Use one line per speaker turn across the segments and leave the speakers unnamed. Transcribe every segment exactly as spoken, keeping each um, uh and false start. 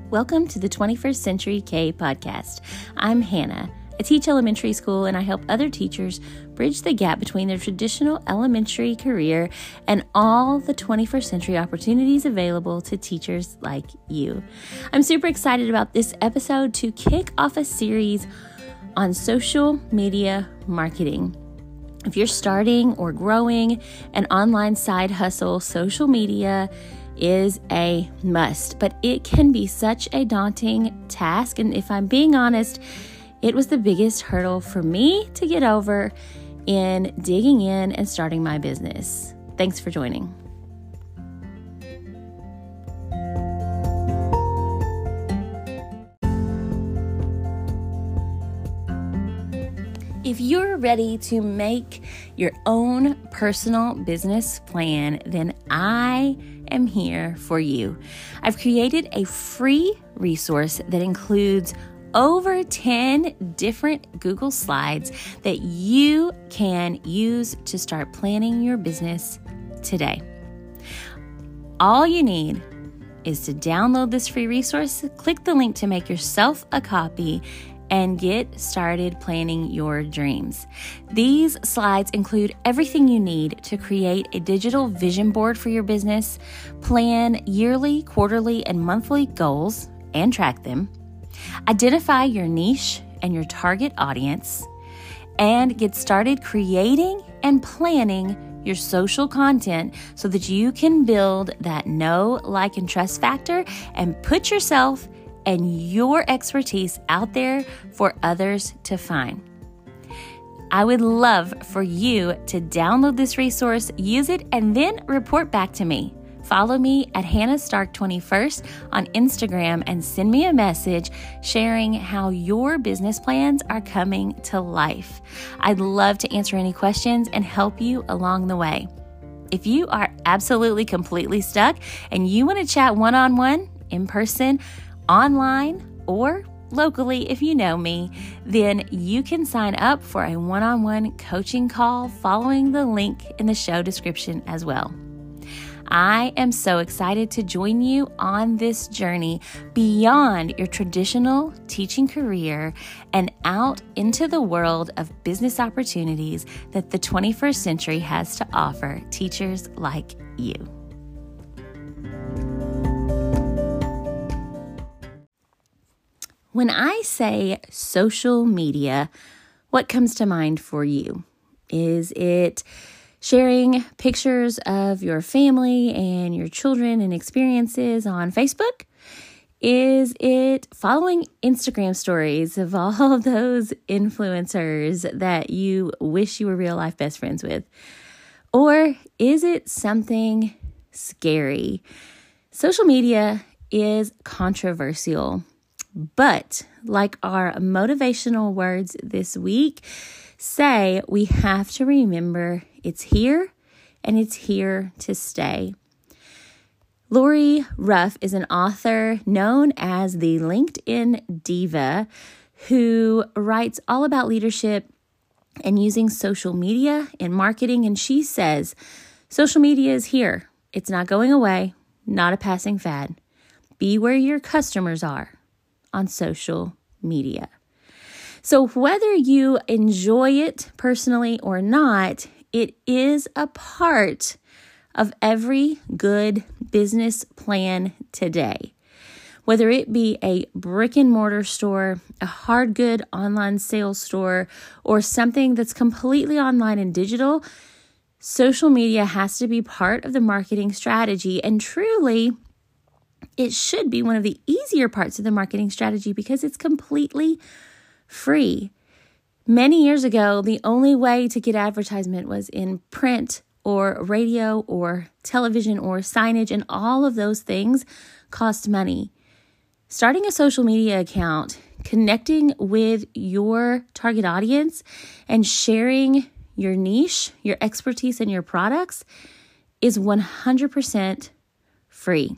Welcome to the twenty-first Century K podcast. I'm Hannah. I teach elementary school and I help other teachers bridge the gap between their traditional elementary career and all the twenty-first century opportunities available to teachers like you. I'm super excited about this episode to kick off a series on social media marketing. If you're starting or growing an online side hustle, social media is a must, but it can be such a daunting task. And if I'm being honest, it was the biggest hurdle for me to get over in digging in and starting my business. Thanks for joining. If you're ready to make your own personal business plan, then I am here for you. I've created a free resource that includes over ten different Google Slides that you can use to start planning your business today. All you need is to download this free resource, click the link to make yourself a copy, and get started planning your dreams. These slides include everything you need to create a digital vision board for your business, plan yearly, quarterly, and monthly goals, and track them, identify your niche and your target audience, and get started creating and planning your social content so that you can build that know, like, and trust factor and put yourself and your expertise out there for others to find. I would love for you to download this resource, use it, and then report back to me. Follow me at Hannah Stark twenty-first on Instagram and send me a message sharing how your business plans are coming to life. I'd love to answer any questions and help you along the way. If you are absolutely completely stuck and you want to chat one-on-one, in person, online, or locally if you know me, then you can sign up for a one-on-one coaching call following the link in the show description as well. I am so excited to join you on this journey beyond your traditional teaching career and out into the world of business opportunities that the twenty-first century has to offer teachers like you. When I say social media, what comes to mind for you? Is it sharing pictures of your family and your children and experiences on Facebook? Is it following Instagram stories of all of those influencers that you wish you were real life best friends with? Or is it something scary? Social media is controversial. But like our motivational words this week say, we have to remember it's here and it's here to stay. Lori Ruff is an author known as the LinkedIn Diva who writes all about leadership and using social media in marketing. And she says, social media is here. It's not going away, not a passing fad. Be where your customers are on social media. So whether you enjoy it personally or not, it is a part of every good business plan today. Whether it be a brick and mortar store, a hard good online sales store, or something that's completely online and digital, social media has to be part of the marketing strategy. And truly, it should be one of the easier parts of the marketing strategy because it's completely free. Many years ago, the only way to get advertisement was in print or radio or television or signage, and all of those things cost money. Starting a social media account, connecting with your target audience, and sharing your niche, your expertise, and your products is one hundred percent free.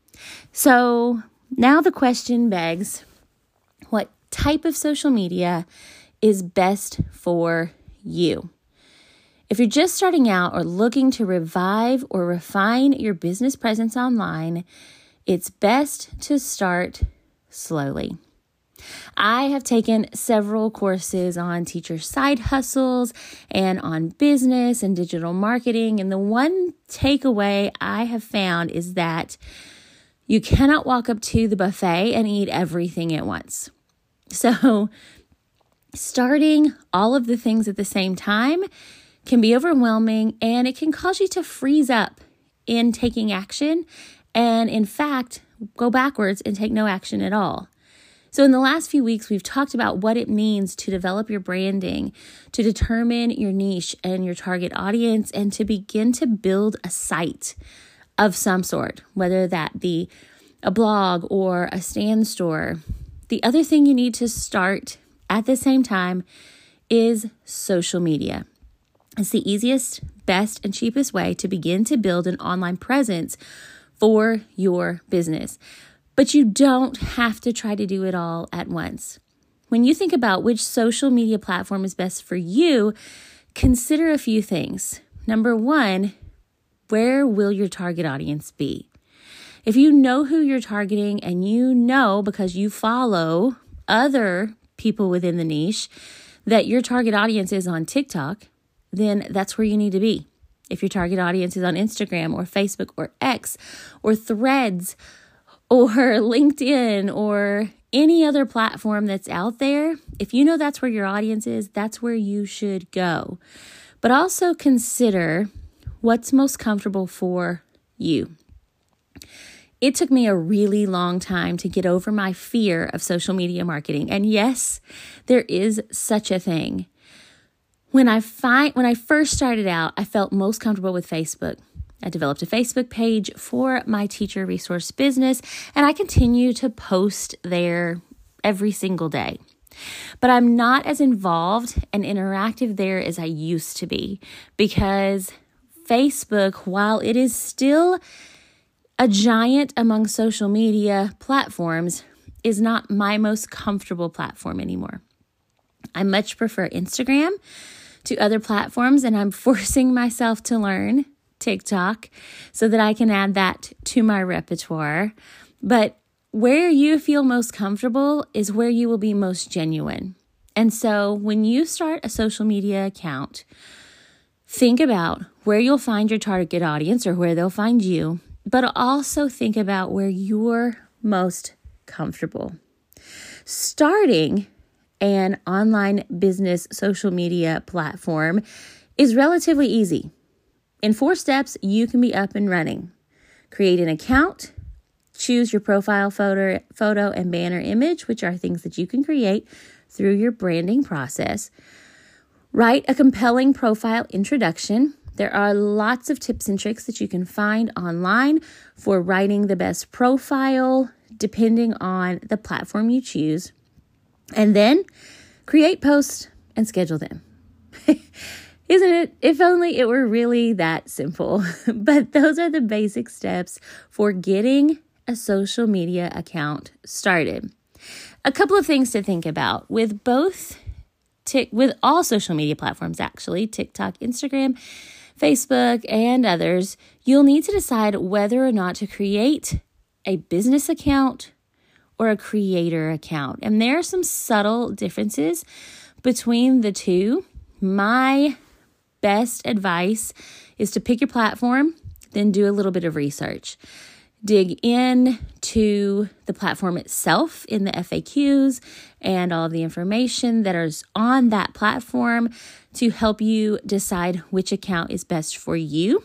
So now the question begs, what type of social media is best for you? If you're just starting out or looking to revive or refine your business presence online, it's best to start slowly. I have taken several courses on teacher side hustles and on business and digital marketing. And the one takeaway I have found is that you cannot walk up to the buffet and eat everything at once. So starting all of the things at the same time can be overwhelming, and it can cause you to freeze up in taking action and, in fact, go backwards and take no action at all. So in the last few weeks, we've talked about what it means to develop your branding, to determine your niche and your target audience, and to begin to build a site of some sort, whether that be a blog or a stand store. The other thing you need to start at the same time is social media. It's the easiest, best, and cheapest way to begin to build an online presence for your business. But you don't have to try to do it all at once. When you think about which social media platform is best for you, consider a few things. Number one, where will your target audience be? If you know who you're targeting and you know because you follow other people within the niche that your target audience is on TikTok, then that's where you need to be. If your target audience is on Instagram or Facebook or X or Threads or LinkedIn or any other platform that's out there, if you know that's where your audience is, that's where you should go. But also consider what's most comfortable for you. It took me a really long time to get over my fear of social media marketing. And yes, there is such a thing. When I find, when I first started out, I felt most comfortable with Facebook. I developed a Facebook page for my teacher resource business, and I continue to post there every single day. But I'm not as involved and interactive there as I used to be, because Facebook, while it is still a giant among social media platforms, is not my most comfortable platform anymore. I much prefer Instagram to other platforms, and I'm forcing myself to learn TikTok so that I can add that to my repertoire. But where you feel most comfortable is where you will be most genuine. And so when you start a social media account, think about where you'll find your target audience or where they'll find you, but also think about where you're most comfortable. Starting an online business social media platform is relatively easy. In four steps, you can be up and running. Create an account, choose your profile photo, photo and banner image, which are things that you can create through your branding process. Write a compelling profile introduction. There are lots of tips and tricks that you can find online for writing the best profile, depending on the platform you choose. And then create posts and schedule them. Isn't it? If only it were really that simple. But those are the basic steps for getting a social media account started. A couple of things to think about with both, tic- with all social media platforms actually, TikTok, Instagram, Facebook, and others, you'll need to decide whether or not to create a business account or a creator account. And there are some subtle differences between the two. My best advice is to pick your platform, then do a little bit of research. Dig in to the platform itself in the F A Qs and all of the information that is on that platform to help you decide which account is best for you.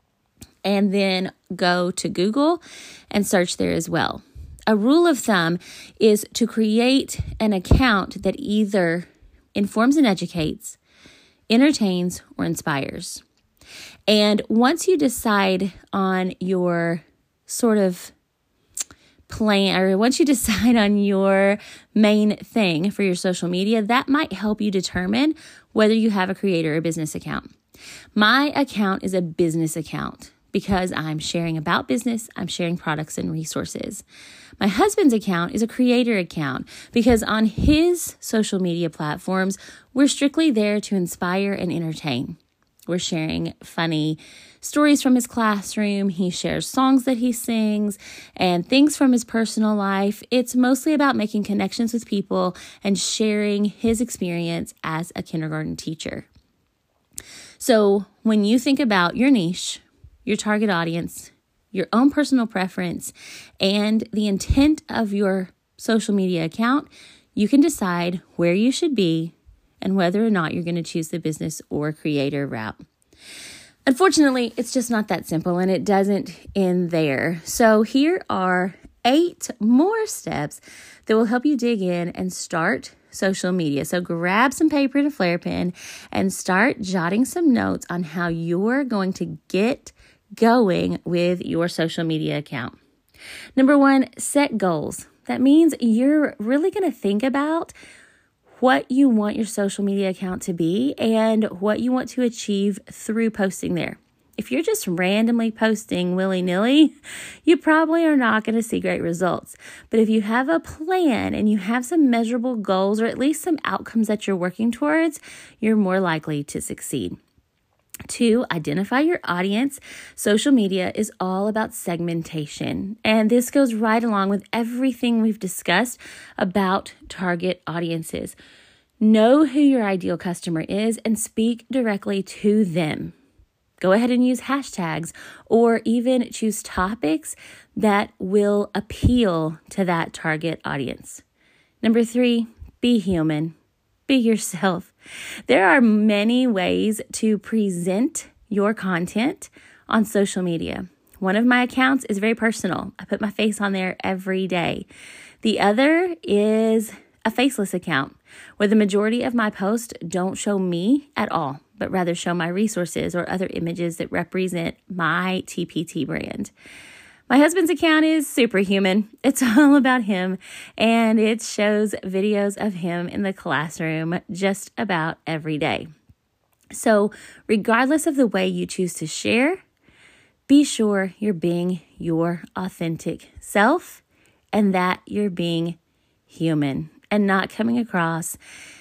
And then go to Google and search there as well. A rule of thumb is to create an account that either informs and educates, entertains, or inspires. And once you decide on your sort of plan, or once you decide on your main thing for your social media, that might help you determine whether you have a creator or business account. My account is a business account because I'm sharing about business, I'm sharing products and resources. My husband's account is a creator account because on his social media platforms, we're strictly there to inspire and entertain. We're sharing funny stories from his classroom. He shares songs that he sings and things from his personal life. It's mostly about making connections with people and sharing his experience as a kindergarten teacher. So when you think about your niche, your target audience, your own personal preference, and the intent of your social media account, you can decide where you should be and whether or not you're going to choose the business or creator route. Unfortunately, it's just not that simple, and it doesn't end there. So here are eight more steps that will help you dig in and start social media. So grab some paper and a flare pen and start jotting some notes on how you're going to get going with your social media account. Number one, set goals. That means you're really going to think about what you want your social media account to be and what you want to achieve through posting there. If you're just randomly posting willy-nilly, you probably are not going to see great results. But if you have a plan and you have some measurable goals or at least some outcomes that you're working towards, you're more likely to succeed. Two, identify your audience. Social media is all about segmentation, and this goes right along with everything we've discussed about target audiences. Know who your ideal customer is and speak directly to them. Go ahead and use hashtags or even choose topics that will appeal to that target audience. Number three, be human. Be yourself. There are many ways to present your content on social media. One of my accounts is very personal. I put my face on there every day. The other is a faceless account where the majority of my posts don't show me at all, but rather show my resources or other images that represent my T P T brand. My husband's account is superhuman. It's all about him, and it shows videos of him in the classroom just about every day. So regardless of the way you choose to share, be sure you're being your authentic self and that you're being human and not coming across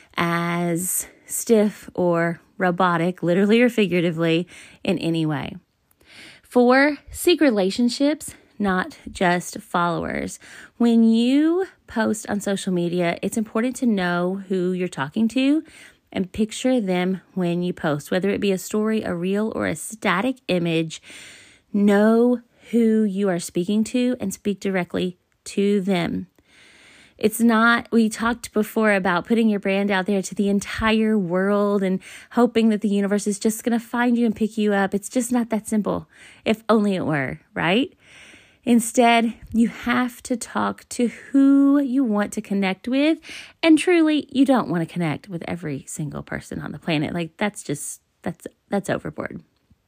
as stiff or robotic, literally or figuratively, in any way. Four, seek relationships, not just followers. When you post on social media, it's important to know who you're talking to and picture them when you post, whether it be a story, a reel, or a static image. Know who you are speaking to and speak directly to them. It's not, we talked before about putting your brand out there to the entire world and hoping that the universe is just going to find you and pick you up. It's just not that simple. If only it were, right? Instead, you have to talk to who you want to connect with. And truly, you don't want to connect with every single person on the planet. Like that's just, that's, that's overboard.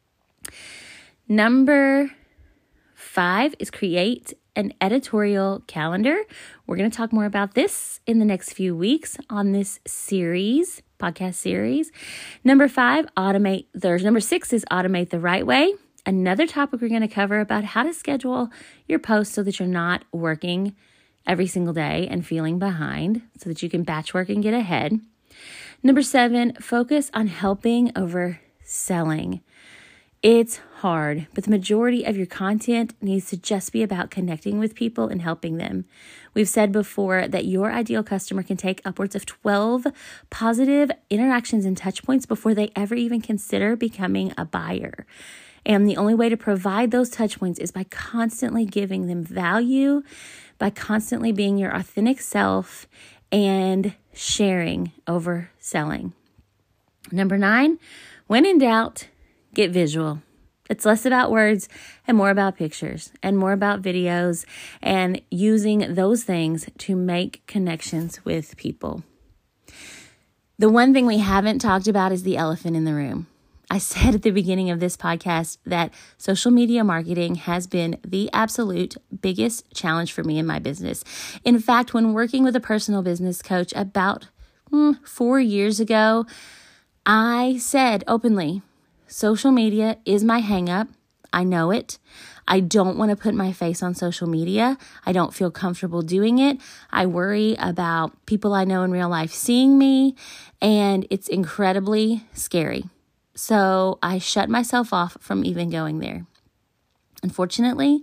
Number five is create an editorial calendar. We're going to talk more about this in the next few weeks on this series, podcast series. Number five, automate. There's number six is automate the right way. Another topic we're going to cover about how to schedule your posts so that you're not working every single day and feeling behind so that you can batch work and get ahead. Number seven, focus on helping over selling. It's hard, but the majority of your content needs to just be about connecting with people and helping them. We've said before that your ideal customer can take upwards of twelve positive interactions and touch points before they ever even consider becoming a buyer. And the only way to provide those touch points is by constantly giving them value, by constantly being your authentic self and sharing over selling. Number nine, when in doubt, get visual. It's less about words and more about pictures and more about videos and using those things to make connections with people. The one thing we haven't talked about is the elephant in the room. I said at the beginning of this podcast that social media marketing has been the absolute biggest challenge for me in my business. In fact, when working with a personal business coach about mm, four years ago, I said openly, social media is my hang up. I know it. I don't want to put my face on social media. I don't feel comfortable doing it. I worry about people I know in real life seeing me, and it's incredibly scary. So I shut myself off from even going there. Unfortunately,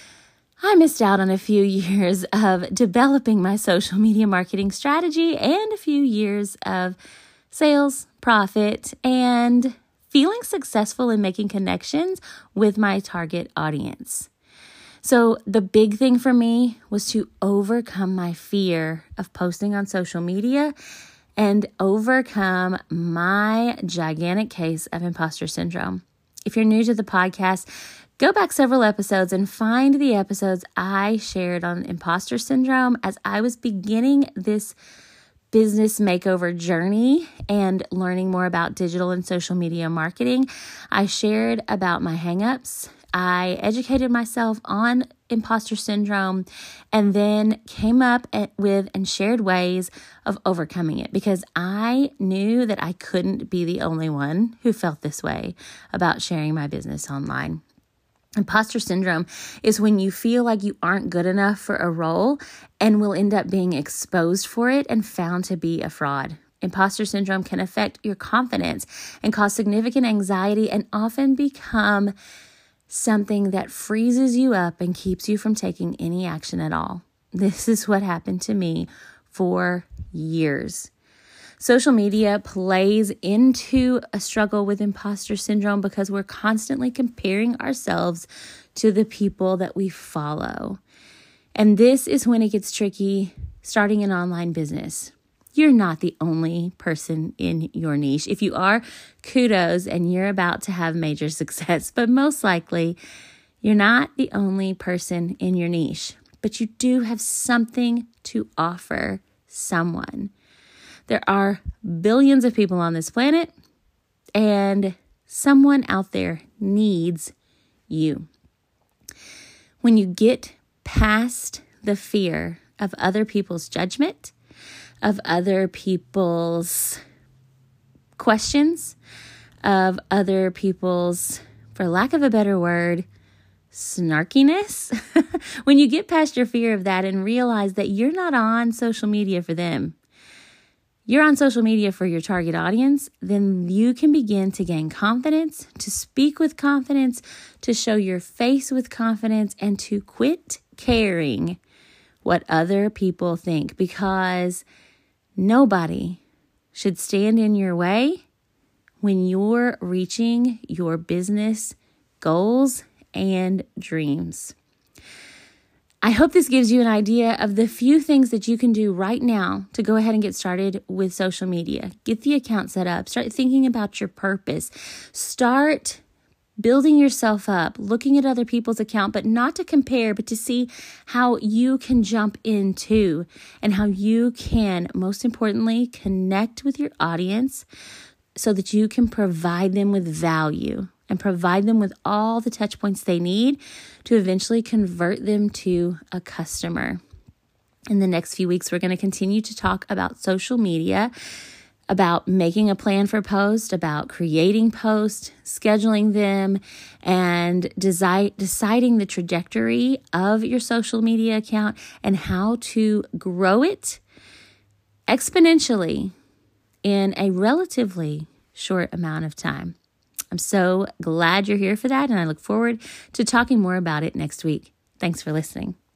I missed out on a few years of developing my social media marketing strategy and a few years of sales, profit, and feeling successful in making connections with my target audience. So the big thing for me was to overcome my fear of posting on social media and overcome my gigantic case of imposter syndrome. If you're new to the podcast, go back several episodes and find the episodes I shared on imposter syndrome as I was beginning this business makeover journey and learning more about digital and social media marketing. I shared about my hangups. I educated myself on imposter syndrome and then came up with and shared ways of overcoming it because I knew that I couldn't be the only one who felt this way about sharing my business online. Imposter syndrome is when you feel like you aren't good enough for a role and will end up being exposed for it and found to be a fraud. Imposter syndrome can affect your confidence and cause significant anxiety and often become something that freezes you up and keeps you from taking any action at all. This is what happened to me for years. Social media plays into a struggle with imposter syndrome because we're constantly comparing ourselves to the people that we follow. And this is when it gets tricky starting an online business. You're not the only person in your niche. If you are, kudos, and you're about to have major success. But most likely, you're not the only person in your niche. But you do have something to offer someone. There are billions of people on this planet, and someone out there needs you. When you get past the fear of other people's judgment, of other people's questions, of other people's, for lack of a better word, snarkiness, when you get past your fear of that and realize that you're not on social media for them, you're on social media for your target audience, then you can begin to gain confidence, to speak with confidence, to show your face with confidence, and to quit caring what other people think, because nobody should stand in your way when you're reaching your business goals and dreams. I hope this gives you an idea of the few things that you can do right now to go ahead and get started with social media. Get the account set up. Start thinking about your purpose. Start building yourself up, looking at other people's account, but not to compare, but to see how you can jump into and how you can, most importantly, connect with your audience so that you can provide them with value and provide them with all the touch points they need to eventually convert them to a customer. In the next few weeks, we're going to continue to talk about social media, about making a plan for posts, about creating posts, scheduling them, and desi- deciding the trajectory of your social media account and how to grow it exponentially in a relatively short amount of time. I'm so glad you're here for that, and I look forward to talking more about it next week. Thanks for listening.